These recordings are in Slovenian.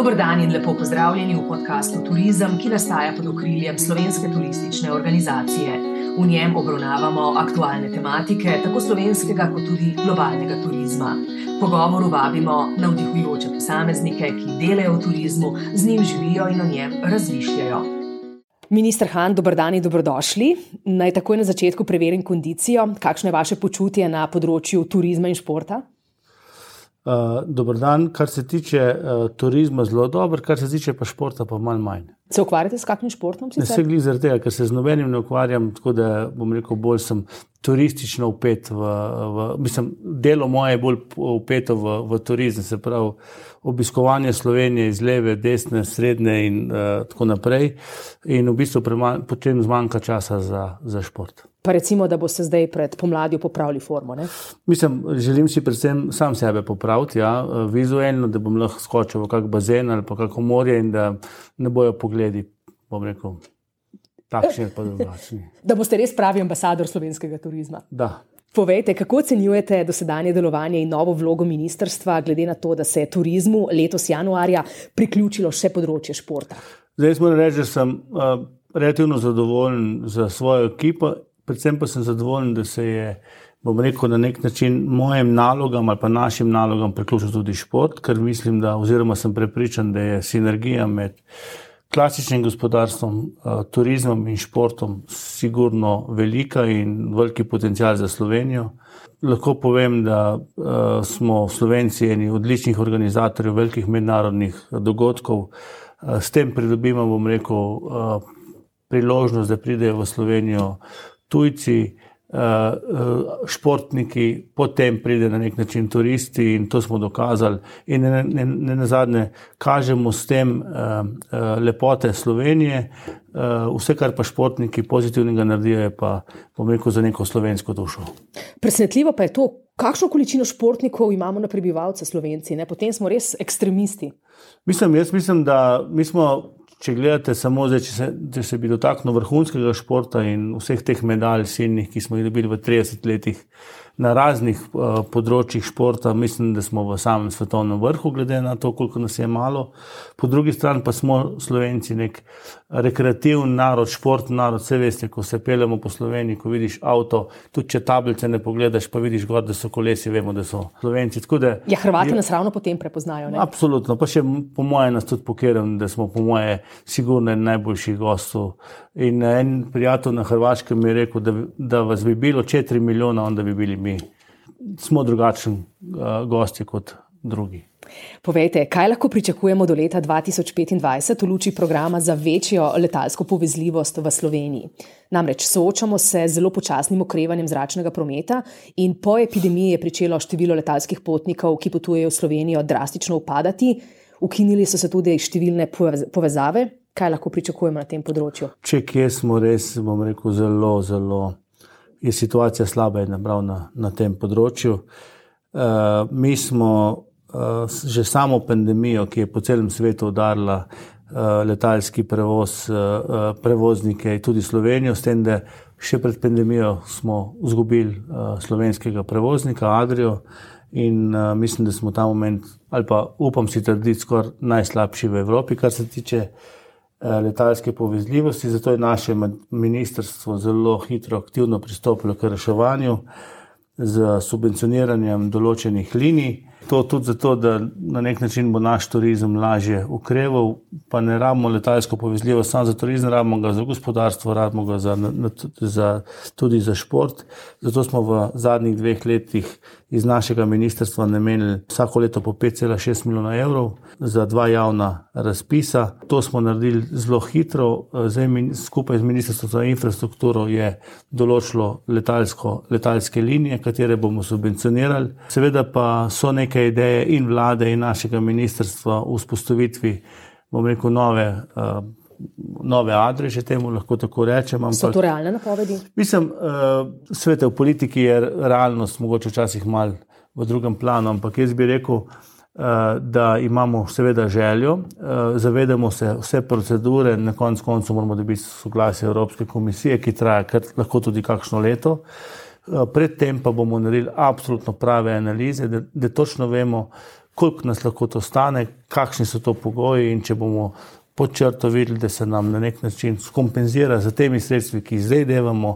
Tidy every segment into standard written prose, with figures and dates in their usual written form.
Dober dan in lepo pozdravljeni v podkastu Turizem, ki nastaja pod okriljem Slovenske turistične organizacije. V njem obravnavamo aktualne tematike, tako slovenskega kot tudi globalnega turizma. Pogovoru vabimo navdihujoče posameznike, ki delajo v turizmu, z njim živijo in o njem razmišljajo. Minister Han, dober dan in dobrodošli. Naj takoj na začetku preverim kondicijo. Kakšno je vaše počutje na področju turizma in športa? Dober dan, kar se tiče turizma zelo dober, kar se tiče pa športa pa malo manj. Se ukvarjate s kakšnim športom? Ne se glih zaradi tega, ker se z nobenim ne ukvarjam, tako da bom rekel, bolj sem turistično vpet delo moje je bolj vpeto v turizem, se pravi obiskovanje Slovenije iz leve, desne, srednje in tako naprej. In v bistvu potem zmanjka časa za šport. Pa recimo, da boste zdaj pred pomladjo popravili formo, ne? Želim si predvsem sam sebe popraviti, vizualno, da bom lahko skočil v kak bazen ali pa kako morje in da ne bojo pogledi, bom rekel, takšni pa drugačni. Da boste res pravi ambasador slovenskega turizma. Da. Povejte, kako ocenjujete dosedanje delovanje in novo vlogo ministrstva, glede na to, da se je turizmu letos januarja priključilo še področje športa? Zdaj moram reči, da sem relativno zadovoljen za svojo ekipo, predvsem pa sem zadovoljen, da se je, bom rekel, na nek način mojim nalogam ali pa našim nalogam priključil tudi šport, ker mislim, oziroma sem prepričan, da je sinergija med klasičnim gospodarstvom, turizmom in športom sigurno velika in veliki potencial za Slovenijo. Lahko povem, da smo Slovenci eni odličnih organizatorjev velikih mednarodnih dogodkov. S tem pridobimo, bom rekel, priložnost, da pridejo v Slovenijo tujci, športniki, potem pride na nek način turisti in to smo dokazali. In ne nazadnje kažemo s tem lepote Slovenije. Vse, kar pa športniki pozitivnega naredijo, je pa, bom rekel, za neko slovensko dušo. Presenetljivo pa je to, kakšno količino športnikov imamo na prebivalce Slovenci, ne? Potem smo res ekstremisti. Jaz mislim, da mi smo, če gledate samo zdaj, če se bi dotaknil vrhunskega športa in vseh teh medalj silnih, ki smo jih dobili v 30 letih na raznih področjih športa, mislim, da smo v samem svetovnem vrhu, glede na to, koliko nas je malo. Po drugi strani pa smo Slovenci nek rekreativni narod, športni narod. Vse veste, ko se peljemo po Sloveniji, ko vidiš avto, tudi če tablice ne pogledaš, pa vidiš gor, da so kolesi, vemo, da so Slovenci. Hrvati nas ravno potem prepoznajo, ne? Absolutno, pa še po moje nas tudi pokeram, da smo po moje sigurno najboljših gostov. In en prijatelj na Hrvaškem mi je rekel, da vas bi bilo 4 milijona, onda bi bili mi. Smo drugačni gosti kot drugi. Povejte, kaj lahko pričakujemo do leta 2025 v luči programa za večjo letalsko povezljivost v Sloveniji? Namreč soočamo se z zelo počasnim okrevanjem zračnega prometa in po epidemiji je pričelo število letalskih potnikov, ki potujejo v Slovenijo, drastično upadati. Ukinili so se tudi številne povezave. Kaj lahko pričakujemo na tem področju? Če kje smo res, bom rekel, zelo je situacija slaba in nabral na tem področju. Mi smo že samo pandemijo, ki je po celem svetu udarila letalski prevoz, prevoznike in tudi Slovenijo, s tem, da še pred pandemijo smo izgubili slovenskega prevoznika Adrio in mislim, da smo ta moment, ali pa upam si trditi, skoraj najslabši v Evropi, kar se tiče letalske povezljivosti, zato je naše ministrstvo zelo hitro aktivno pristopilo k reševanju z subvencioniranjem določenih linij. To tudi zato, da na nek način bo naš turizem lažje ukreval, pa ne rabimo letalsko povezljivost samo za turizem, rabimo ga za gospodarstvo, rabimo ga tudi za šport. Zato smo v zadnjih 2 letih iz našega ministrstva namenili vsako leto po 5,6 milijona evrov za 2 javna razpisa. To smo naredili zelo hitro. Zdaj skupaj z Ministrstvom za infrastrukturo je določilo letalske linije, katere bomo subvencionirali. Seveda pa so neke ideje in vlade in našega ministrstva v vzpostavitvi, bom rekel, nove Adrie, če temu lahko tako rečem. So to realne napovedi? Mislim, svete v politiki je realnost mogoče včasih malo v drugem planu, ampak jaz bi rekel, da imamo seveda željo, zavedamo se vse procedure, na koncu moramo dobiti soglasje Evropske komisije, ki traja lahko tudi kakšno leto. Predtem pa bomo naredili absolutno prave analize, da točno vemo, koliko nas lahko to stane, kakšni so to pogoji in če bomo pod črto videli, da se nam na nek način skompenzira za temi sredstvi, ki jih zdaj devamo,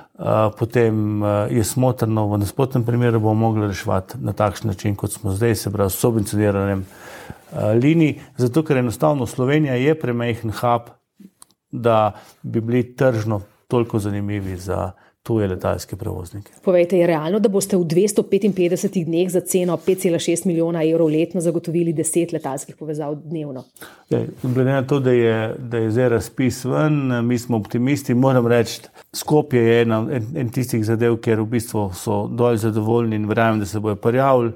potem je smotrno, v nasprotnem primeru bomo mogli reševati na takšen način, kot smo zdaj, se pravi s subvencioniranjem linij, zato ker enostavno Slovenija je premajhen hub, da bi bili tržno toliko zanimivi za tuje letalske prevoznike. Povejte, je realno, da boste v 255 dneh za ceno 5,6 milijona evrov letno zagotovili 10 letalskih povezav dnevno? Glede na to, da je zdaj razpis ven, mi smo optimisti, moram reči, Skopje je en tistih zadev, kjer v bistvu so dol zadovoljni in verjamem, da se bojo prijavili.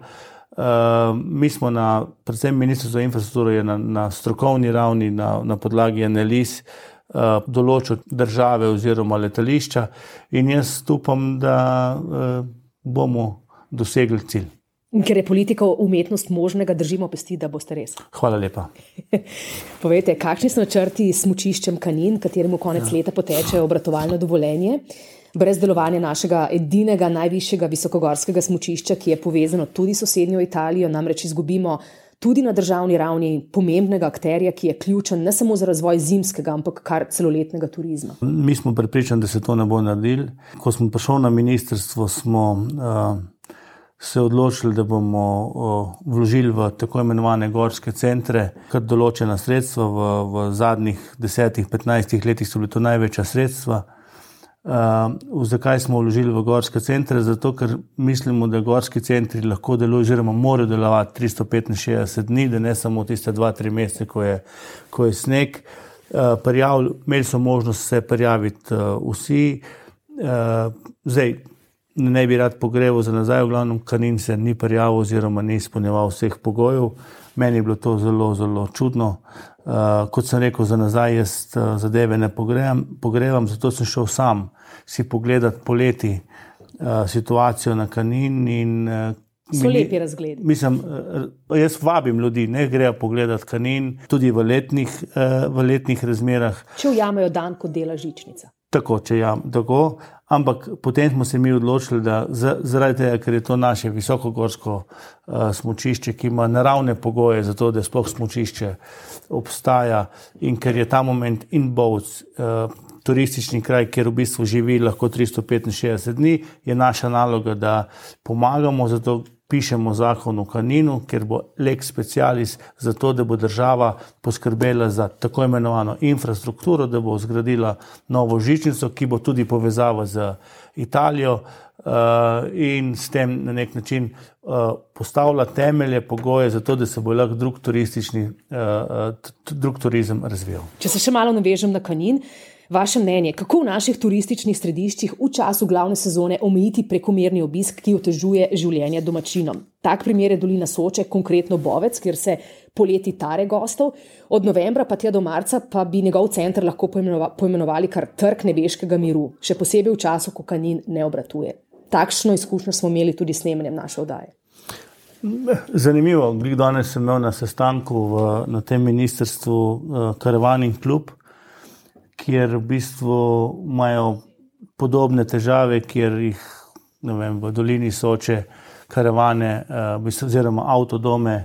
Mi smo predvsem Ministrstvo za infrastrukturo je na strokovni ravni, na podlagi analiz določil države oziroma letališča in jaz upam, da bomo dosegli cilj. Ker je politika umetnost možnega, držimo pesti, da boste res. Hvala lepa. Povejte, kakšni so načrti s smučiščem Kanin, kateremu konec leta poteče obratovalno dovoljenje? Brez delovanja našega edinega najvišjega visokogorskega smučišča, ki je povezano tudi s sosednjo Italijo, namreč izgubimo tudi na državni ravni pomembnega akterja, ki je ključen ne samo za razvoj zimskega, ampak kar celoletnega turizma. Mi smo prepričani, da se to ne bo naredili. Ko smo prišli na ministrstvo, smo se odločili, da bomo vložili v tako imenovane gorske centre, kar določena sredstva. V zadnjih 10-15 letih so bili to največja sredstva. Zakaj smo vložili v gorske centre? Zato, ker mislimo, da gorski centri lahko delujejo, oziroma morajo delovati 365 dni, da ne samo tiste 2-3 mesece, ko je sneg. Imeli so možnost se prijaviti vsi. Zdaj, ne bi rad pogreval za nazaj, v glavnem Kanin se ni prijavil oziroma ni izpolnjeval vseh pogojev. Meni je bilo to zelo, zelo čudno. Kot sem rekel, za nazaj jaz zadeve ne pogrevam, zato sem šel sam si pogledati poleti situacijo na Kanin in so lepi razgledi. Mislim, jaz vabim ljudi, ne grejo pogledati Kanin, tudi v letnih razmerah. Če ujamejo dan, ko dela žičnica. Tako, ampak potem smo se mi odločili, da zaradi tega, ker je to naše visokogorsko smučišče, ki ima naravne pogoje za to, da sploh smučišče obstaja in ker je ta moment in Bovc turistični kraj, kjer v bistvu živi lahko 365 dni, je naša naloga, da pomagamo, zato pišemo zakon o Kaninu, ker bo lex specialis za to, da bo država poskrbela za tako imenovano infrastrukturo, da bo zgradila novo žičnico, ki bo tudi povezava z Italijo in s tem na nek način postavlja temelje, pogoje za to, da se bo lahko drug turizem razvijal. Če se še malo navežem na Kanin, vaše mnenje, kako v naših turističnih središčih v času glavne sezone omejiti prekomerni obisk, ki otežuje življenje domačinom? Tak primer je dolina Soče, konkretno Bovec, kjer se poleti tare gostov. Od novembra pa tja do marca pa bi njegov center lahko poimenovali kar trg nebeškega miru, še posebej v času, ko Kanin ne obratuje. Takšno izkušnjo smo imeli tudi s snemanjem naše oddaje. Zanimivo, danes sem imel na sestanku na tem ministrstvu Karavaning klub, kjer v bistvu imajo podobne težave, kjer jih v dolini Soče karavane oziroma avtodome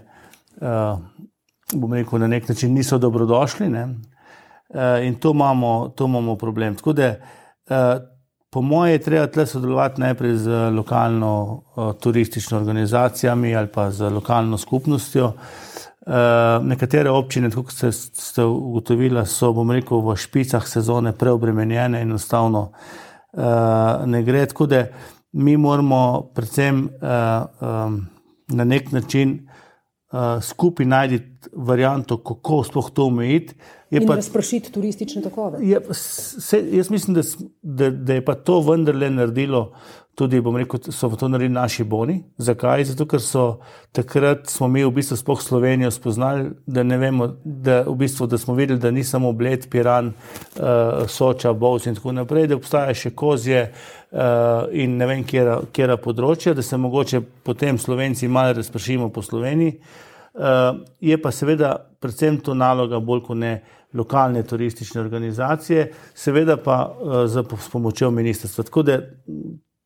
na nek način niso dobrodošli, ne? In to imamo problem. Tako da po moje je treba tle sodelovati najprej z lokalno turistično organizacijami ali pa z lokalno skupnostjo. Nekatere občine, kot ste ugotovili, so, v špicah sezone preobremenjene in enostavno ne gre. Tako da mi moramo predvsem na nek način skupaj najti varianto, kako sploh to omejiti. In razprašiti turistične tokove. Jaz mislim, da je pa to vendarle naredilo tudi, so to naredili naši boni. Zakaj? Zato, ker takrat smo mi v bistvu sploh Slovenijo spoznali, da ne vemo, da smo videli, da ni samo Bled, Piran, Soča, Bovc in tako naprej, da obstaja še Kozje in ne vem, kjera področja, da se mogoče potem Slovenci malo razpršimo po Sloveniji. Je pa seveda predvsem to naloga bolj kot ne lokalne turistične organizacije, seveda pa s pomočjo ministrstva. Tako da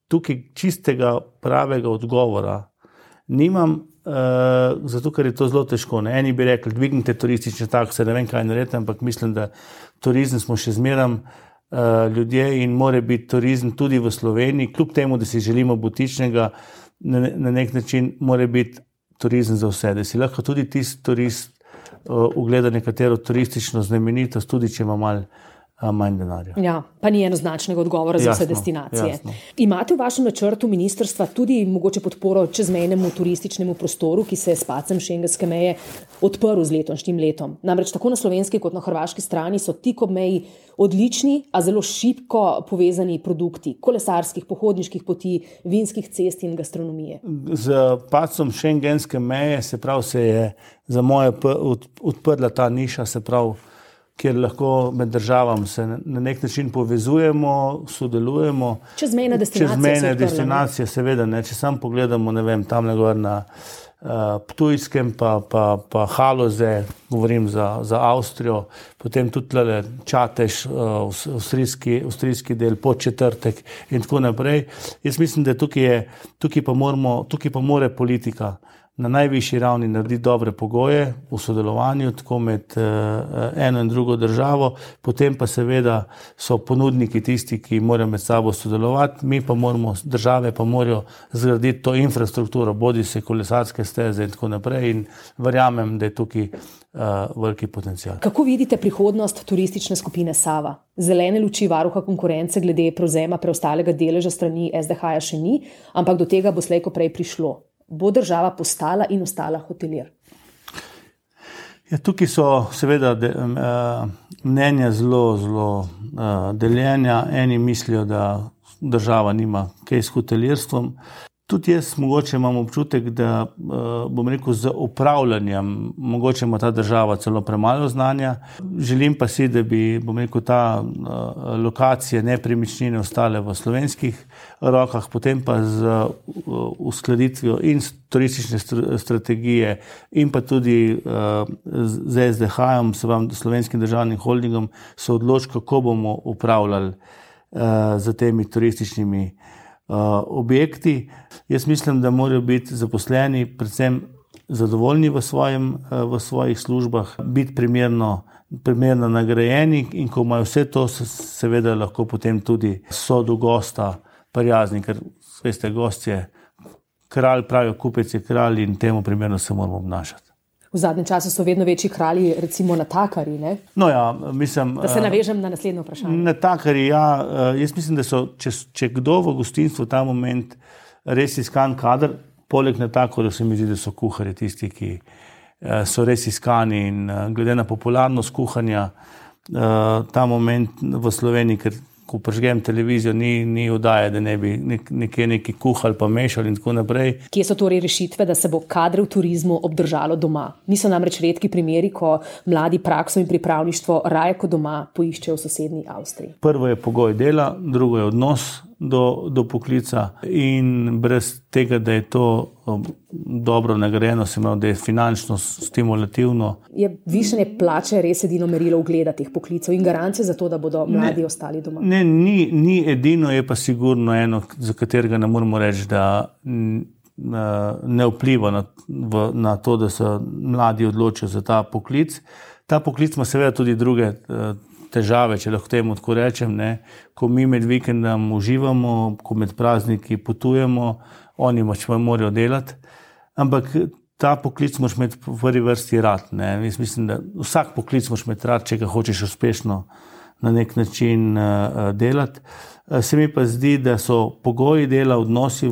tukaj čistega pravega odgovora nimam, zato ker je to zelo težko. Ne? Eni bi rekli, dvignite turistične takse, ne vem kaj narediti, ampak mislim, da turizem smo še zmeram ljudje in mora biti turizem tudi v Sloveniji, kljub temu, da si želimo butičnega, na nek način mora biti turizem za vse, da si lahko tudi tisti turist ugleda nekatero turistično znamenitost, tudi če ima malo manj denarja. Ja, pa ni enoznačnega odgovora za vse destinacije. Jasno. Imate v vašem načrtu ministrstva tudi mogoče podporo čezmejnemu turističnemu prostoru, ki se je s padcem šengenske meje odprl z letošnjim letom? Namreč tako na slovenski kot na hrvaški strani so tik ob meji odlični, a zelo šibko povezani produkti kolesarskih, pohodniških poti, vinskih cest in gastronomije. Z padcem šengenske meje se je za moje odprla ta niša, kjer lahko med državami se na nek način povezujemo, sodelujemo. Čezmejne destinacije, seveda, ne, če sam pogledamo, ne vem, tamle gor na Ptujskem, pa Haloze, govorim za Avstrijo, potem tudi tlele Čatež, avstrijski del, Podčetrtek in tako naprej. Jaz mislim, da tukaj pa mora politika na najvišji ravni narediti dobre pogoje v sodelovanju tako med eno in drugo državo, potem pa seveda so ponudniki tisti, ki morajo med sabo sodelovati, države pa morajo zgraditi to infrastrukturo, bodi se kolesarske steze in tako naprej in verjamem, da je tukaj veliki potencial. Kako vidite prihodnost turistične skupine Sava? Zelene luči varuha konkurence glede prevzema preostalega deleža strani SDH-ja še ni, ampak do tega bo slej ko prej prišlo. Bo država postala in ostala hotelir? Ja, tukaj so seveda mnenja zelo deljenja. Eni mislijo, da država nima kaj s hotelirstvom. Tudi jaz mogoče imam občutek, da bom rekel, z upravljanjem mogoče ima ta država celo premalo znanja. Želim pa si, da bi, bom rekel, ta lokacije, nepremičnine ostale v slovenskih rokah, potem pa z uskladitvijo in turistične strategije in pa tudi z SDH-jem, se vam Slovenskim državnim holdingom, se odloči, kako bomo upravljali z temi turističnimi objekti. Jaz mislim, da morajo biti zaposleni predvsem zadovoljni v svojih službah, biti primerno nagrajeni in ko imajo vse to, seveda lahko potem tudi so do gosta prijazni, ker veste, gost je kralj, pravijo, kupec je kralj in temu primerno se moramo obnašati. V zadnjem času so vedno večji kralji, recimo natakarji, ne? No ja, mislim... Da se navežem na naslednjo vprašanje. Natakarji, ja. Jaz mislim, da so, če kdo v gostinstvu v ta moment res iskan kader, poleg natakarjev se mi zdi, da so kuharji tisti, ki so res iskani in glede na popularnost kuhanja ta moment v Sloveniji, ker ko prižgem televizijo, ni oddaje, da ne bi nekje neki kuhali pa mešali in tako naprej. Kje so torej rešitve, da se bo kadre v turizmu obdržalo doma? Niso namreč redki primeri, ko mladi prakso in pripravništvo raje kot doma poiščejo v sosednji Avstriji. Prvo je pogoj dela, drugo je odnos do poklica in brez tega, da je to dobro nagrajeno, se pravi, da je finančno stimulativno. Je višanje plače res edino merilo ugleda teh poklicov in garancije za to, da bodo mladi ostali doma? Ne, ni edino, je pa sigurno eno, za katerega ne moramo reči, da ne vpliva na to, da se mladi odločijo za ta poklic. Ta poklic ima seveda tudi druge težave, če lahko temu tako rečem, ne. Ko mi med vikendom uživamo, ko med prazniki potujemo, oni morajo delati, ampak ta poklic moraš imeti v prvi vrsti rad, ne. Jaz mislim, da vsak poklic moraš imeti rad, če ga hočeš uspešno na nek način delati. Se mi pa zdi, da so pogoji dela, odnosi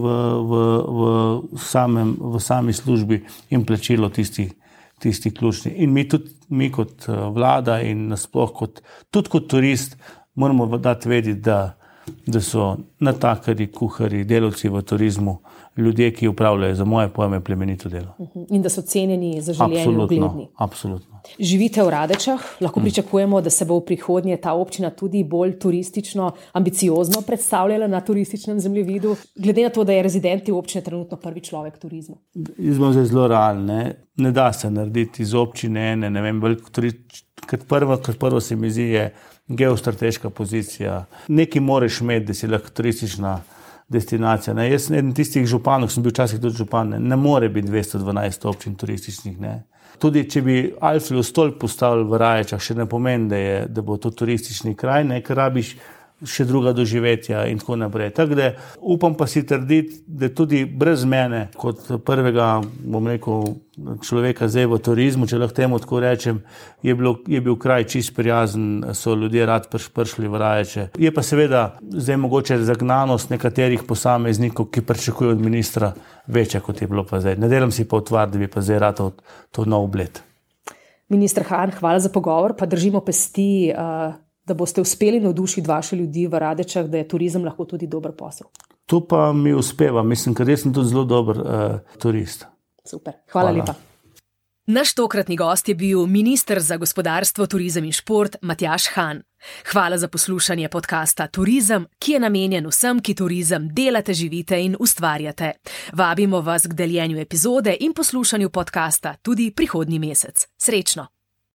v sami službi in plačilo tisti ključni. In mi kot vlada in nasploh tudi kot turist moramo dati vedeti, da so natakarji, kuharji, delavci v turizmu ljudje, ki upravljajo za moje pojme plemenito delo. In da so cenjeni za življenje ugledni. Absolutno. Živite v Radečah, lahko pričakujemo, da se bo v prihodnje ta občina tudi bolj turistično, ambiciozno predstavljala na turističnem zemljevidu, glede na to, da je rezident te občine trenutno prvi človek turizma. Jaz bom zdaj zelo realen, ne da se narediti iz občine ene, ne vem, kot prvo se mi zdi je geostrateška pozicija. Nekaj moraš imeti, da si lahko turistična destinacija. Ne. Jaz eden tistih županov, sem bil včasih tudi župan, ne more biti 212 občin turističnih. Ne. Tudi če bi Eiffel stolp postavili v Raječah, še ne pomeni, da bo to turistični kraj, ne, ker rabiš še druga doživetja in tako naprej. Tako da upam pa si trditi, da tudi brez mene, kot prvega, bom rekel, človeka zdaj v turizmu, če lahko temu tako rečem, je bil kraj čist prijazen, so ljudje rad prišli v Raječe. Je pa seveda zdaj mogoče zagnanost nekaterih posameznikov, ki pričakujejo od ministra večja, kot je bilo pa zdaj. Ne delam si pa utvar, da bi pa zdaj rad to nov bled. Minister Han, hvala za pogovor, pa držimo pesti, da boste uspeli navdušiti vaše ljudi v Radečah, da je turizem lahko tudi dober posel. To pa mi uspeva, mislim, ker jaz sem tudi zelo dober turist. Super, hvala lepa. Naš tokratni gost je bil minister za gospodarstvo, turizem in šport Matjaž Han. Hvala za poslušanje podcasta Turizem, ki je namenjen vsem, ki turizem delate, živite in ustvarjate. Vabimo vas k deljenju epizode in poslušanju podcasta tudi prihodnji mesec. Srečno!